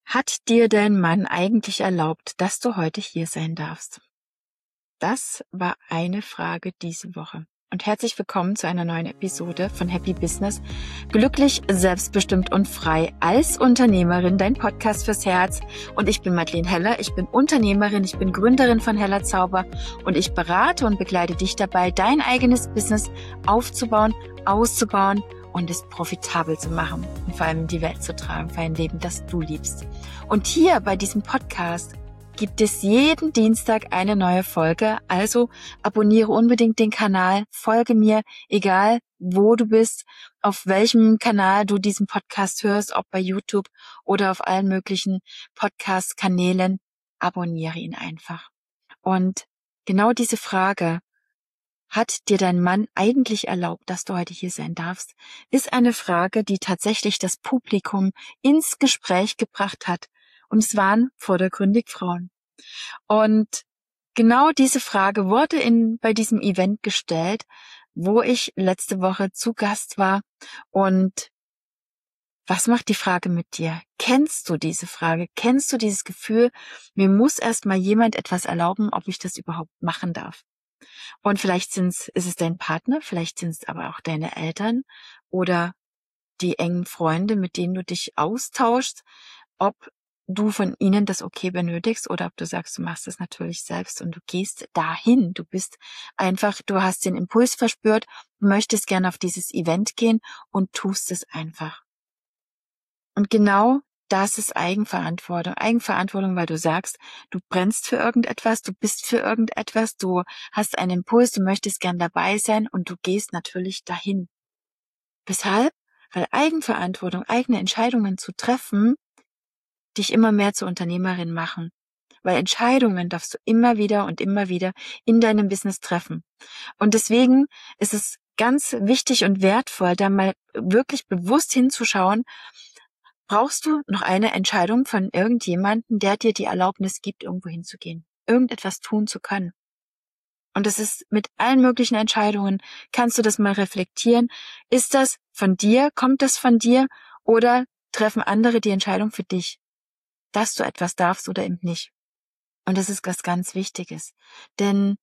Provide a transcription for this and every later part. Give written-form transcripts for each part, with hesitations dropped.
Hat dir dein Mann eigentlich erlaubt, dass du heute hier sein darfst? Das war eine Frage diese Woche. Und herzlich willkommen zu einer neuen Episode von Happy Business. Glücklich, selbstbestimmt und frei als Unternehmerin, dein Podcast fürs Herz. Und ich bin Madeleine Heller, ich bin Unternehmerin, ich bin Gründerin von Heller Zauber und ich berate und begleite dich dabei, dein eigenes Business aufzubauen, auszubauen und es profitabel zu machen und vor allem in die Welt zu tragen, für ein Leben, das du liebst. Und hier bei diesem Podcast gibt es jeden Dienstag eine neue Folge, also abonniere unbedingt den Kanal, folge mir, egal wo du bist, auf welchem Kanal du diesen Podcast hörst, ob bei YouTube oder auf allen möglichen Podcast-Kanälen, abonniere ihn einfach. Und genau diese Frage, hat dir dein Mann eigentlich erlaubt, dass du heute hier sein darfst, ist eine Frage, die tatsächlich das Publikum ins Gespräch gebracht hat. Und es waren vordergründig Frauen. Und genau diese Frage wurde bei diesem Event gestellt, wo ich letzte Woche zu Gast war. Und was macht die Frage mit dir? Kennst du diese Frage? Kennst du dieses Gefühl, mir muss erst mal jemand etwas erlauben, ob ich das überhaupt machen darf? Und vielleicht ist es dein Partner, vielleicht sind es aber auch deine Eltern oder die engen Freunde, mit denen du dich austauschst, ob du von ihnen das okay benötigst oder ob du sagst, du machst es natürlich selbst und du gehst dahin. Du hast den Impuls verspürt, möchtest gerne auf dieses Event gehen und tust es einfach. Und genau das ist Eigenverantwortung. Eigenverantwortung, weil du sagst, du brennst für irgendetwas, du bist für irgendetwas, du hast einen Impuls, du möchtest gern dabei sein und du gehst natürlich dahin. Weshalb? Weil Eigenverantwortung, eigene Entscheidungen zu treffen, dich immer mehr zur Unternehmerin machen. Weil Entscheidungen darfst du immer wieder in deinem Business treffen. Und deswegen ist es ganz wichtig und wertvoll, da mal wirklich bewusst hinzuschauen, brauchst du noch eine Entscheidung von irgendjemandem, der dir die Erlaubnis gibt, irgendwo hinzugehen, irgendetwas tun zu können. Und das ist mit allen möglichen Entscheidungen, kannst du das mal reflektieren. Ist das von dir? Kommt das von dir? Oder treffen andere die Entscheidung für dich, dass du etwas darfst oder eben nicht? Und das ist was ganz Wichtiges. Denn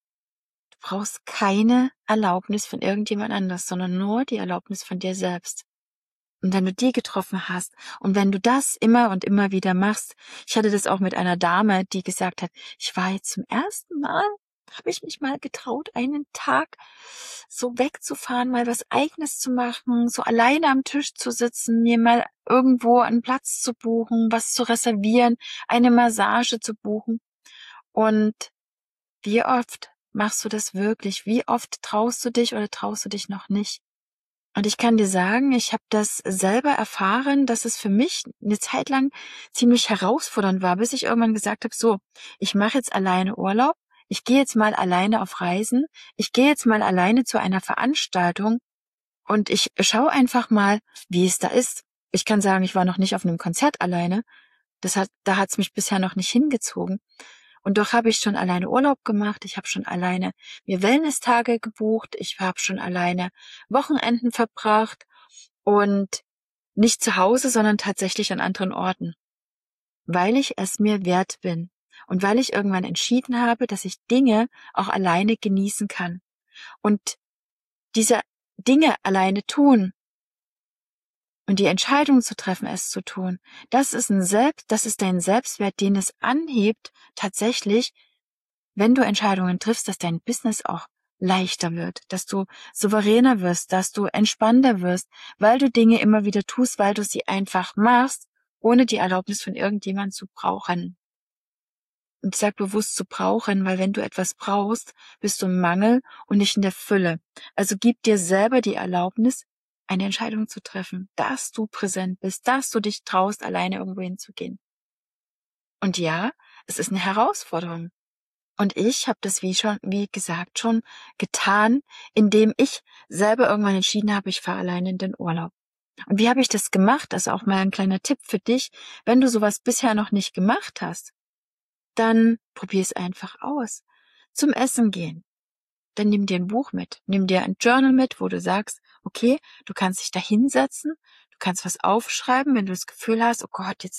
du brauchst keine Erlaubnis von irgendjemand anders, sondern nur die Erlaubnis von dir selbst. Und wenn du die getroffen hast und wenn du das immer und immer wieder machst, ich hatte das auch mit einer Dame, die gesagt hat, ich war jetzt zum ersten Mal, habe ich mich mal getraut, einen Tag so wegzufahren, mal was Eigenes zu machen, so alleine am Tisch zu sitzen, mir mal irgendwo einen Platz zu buchen, was zu reservieren, eine Massage zu buchen. Und wie oft machst du das wirklich? Wie oft traust du dich oder traust du dich noch nicht? Und ich kann dir sagen, ich habe das selber erfahren, dass es für mich eine Zeit lang ziemlich herausfordernd war, bis ich irgendwann gesagt habe, so, ich mache jetzt alleine Urlaub, ich gehe jetzt mal alleine auf Reisen, ich gehe jetzt mal alleine zu einer Veranstaltung und ich schaue einfach mal, wie es da ist. Ich kann sagen, ich war noch nicht auf einem Konzert alleine, da hat's mich bisher noch nicht hingezogen. Und doch habe ich schon alleine Urlaub gemacht, ich habe schon alleine mir Wellness-Tage gebucht, ich habe schon alleine Wochenenden verbracht und nicht zu Hause, sondern tatsächlich an anderen Orten, weil ich es mir wert bin und weil ich irgendwann entschieden habe, dass ich Dinge auch alleine genießen kann. Und diese Dinge alleine tun und die Entscheidung zu treffen, es zu tun, das ist dein Selbstwert, den es anhebt, tatsächlich, wenn du Entscheidungen triffst, dass dein Business auch leichter wird, dass du souveräner wirst, dass du entspannter wirst, weil du Dinge immer wieder tust, weil du sie einfach machst, ohne die Erlaubnis von irgendjemandem zu brauchen. Und ich sage bewusst zu brauchen, weil wenn du etwas brauchst, bist du im Mangel und nicht in der Fülle. Also gib dir selber die Erlaubnis, eine Entscheidung zu treffen, dass du präsent bist, dass du dich traust, alleine irgendwo hinzugehen. Und ja, es ist eine Herausforderung. Und ich habe das, wie gesagt, schon getan, indem ich selber irgendwann entschieden habe, ich fahre alleine in den Urlaub. Und wie habe ich das gemacht? Also auch mal ein kleiner Tipp für dich. Wenn du sowas bisher noch nicht gemacht hast, dann probier es einfach aus. Zum Essen gehen. Dann nimm dir ein Buch mit. Nimm dir ein Journal mit, wo du sagst, okay, du kannst dich da hinsetzen, du kannst was aufschreiben, wenn du das Gefühl hast, oh Gott, jetzt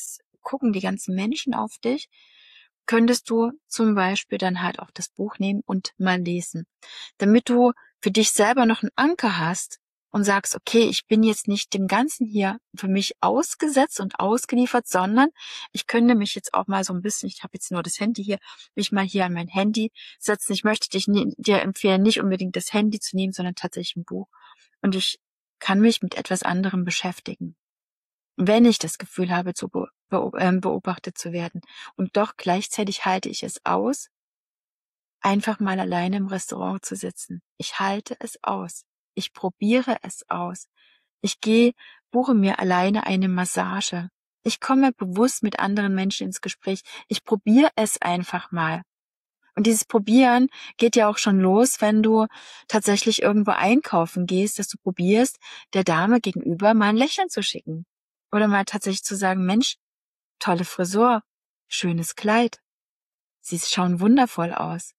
gucken die ganzen Menschen auf dich, könntest du zum Beispiel dann halt auch das Buch nehmen und mal lesen, damit du für dich selber noch einen Anker hast und sagst, okay, ich bin jetzt nicht dem Ganzen hier für mich ausgesetzt und ausgeliefert, sondern ich könnte mich jetzt auch mal so ein bisschen, ich habe jetzt nur das Handy hier, mich mal hier an mein Handy setzen. Ich möchte dir empfehlen, nicht unbedingt das Handy zu nehmen, sondern tatsächlich ein Buch. Und ich kann mich mit etwas anderem beschäftigen, wenn ich das Gefühl habe, beobachtet zu werden. Und doch gleichzeitig halte ich es aus, einfach mal alleine im Restaurant zu sitzen. Ich halte es aus. Ich probiere es aus. Ich buche mir alleine eine Massage. Ich komme bewusst mit anderen Menschen ins Gespräch. Ich probiere es einfach mal. Und dieses Probieren geht ja auch schon los, wenn du tatsächlich irgendwo einkaufen gehst, dass du probierst, der Dame gegenüber mal ein Lächeln zu schicken. Oder mal tatsächlich zu sagen, Mensch, tolle Frisur, schönes Kleid. Sie schauen wundervoll aus.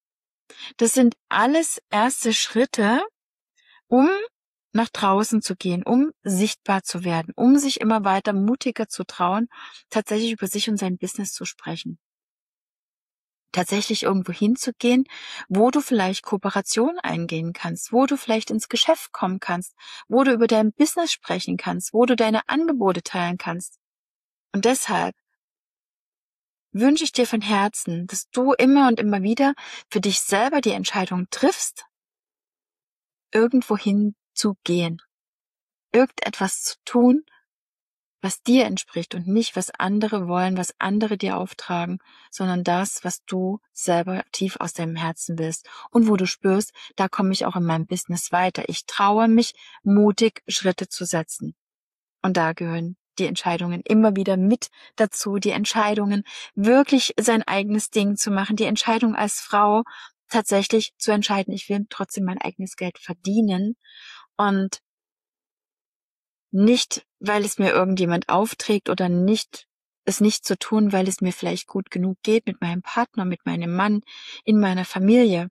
Das sind alles erste Schritte, um nach draußen zu gehen, um sichtbar zu werden, um sich immer weiter mutiger zu trauen, tatsächlich über sich und sein Business zu sprechen. Tatsächlich irgendwo hinzugehen, wo du vielleicht Kooperation eingehen kannst, wo du vielleicht ins Geschäft kommen kannst, wo du über dein Business sprechen kannst, wo du deine Angebote teilen kannst. Und deshalb wünsche ich dir von Herzen, dass du immer und immer wieder für dich selber die Entscheidung triffst, irgendwo hinzugehen, irgendetwas zu tun, was dir entspricht und nicht, was andere wollen, was andere dir auftragen, sondern das, was du selber tief aus deinem Herzen willst und wo du spürst, da komme ich auch in meinem Business weiter. Ich traue mich, mutig Schritte zu setzen. Und da gehören die Entscheidungen immer wieder mit dazu, die Entscheidungen, wirklich sein eigenes Ding zu machen, die Entscheidung als Frau tatsächlich zu entscheiden, ich will trotzdem mein eigenes Geld verdienen und nicht, weil es mir irgendjemand aufträgt oder es nicht zu tun, weil es mir vielleicht gut genug geht mit meinem Partner, mit meinem Mann, in meiner Familie,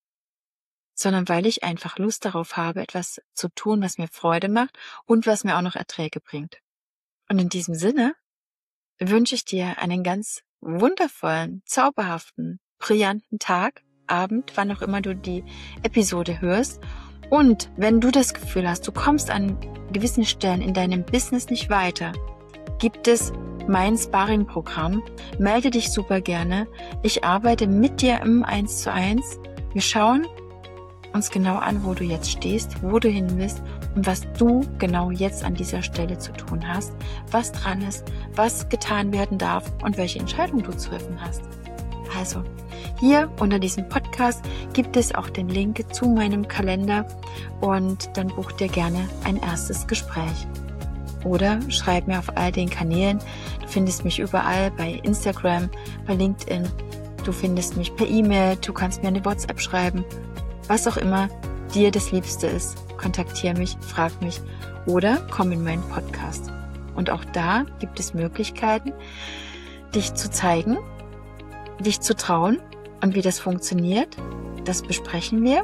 sondern weil ich einfach Lust darauf habe, etwas zu tun, was mir Freude macht und was mir auch noch Erträge bringt. Und in diesem Sinne wünsche ich dir einen ganz wundervollen, zauberhaften, brillanten Tag, Abend, wann auch immer du die Episode hörst. Und wenn du das Gefühl hast, du kommst an gewissen Stellen in deinem Business nicht weiter, gibt es mein Sparring-Programm. Melde dich super gerne. Ich arbeite mit dir im 1:1. Wir schauen uns genau an, wo du jetzt stehst, wo du hin willst und was du genau jetzt an dieser Stelle zu tun hast, was dran ist, was getan werden darf und welche Entscheidung du zu treffen hast. Also, hier unter diesem Podcast gibt es auch den Link zu meinem Kalender und dann buch dir gerne ein erstes Gespräch. Oder schreib mir auf all den Kanälen. Du findest mich überall bei Instagram, bei LinkedIn. Du findest mich per E-Mail, du kannst mir eine WhatsApp schreiben. Was auch immer dir das Liebste ist, kontaktiere mich, frag mich oder komm in meinen Podcast. Und auch da gibt es Möglichkeiten, dich zu zeigen, dich zu trauen und wie das funktioniert, das besprechen wir.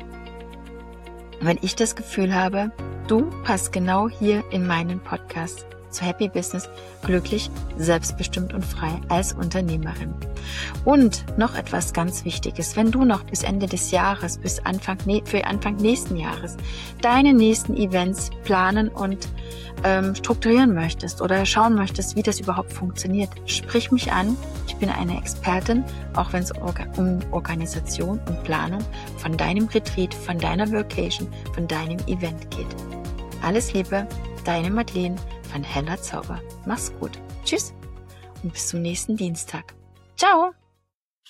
Wenn ich das Gefühl habe, du passt genau hier in meinen Podcast zu Happy Business, glücklich, selbstbestimmt und frei als Unternehmerin. Und noch etwas ganz Wichtiges, wenn du noch bis Ende des Jahres, für Anfang nächsten Jahres, deine nächsten Events planen und strukturieren möchtest oder schauen möchtest, wie das überhaupt funktioniert, sprich mich an. Ich bin eine Expertin, auch wenn es um Organisation und Planung von deinem Retreat, von deiner Vacation, von deinem Event geht. Alles Liebe, deine Madeleine von Heller Zauber. Mach's gut. Tschüss und bis zum nächsten Dienstag. Ciao!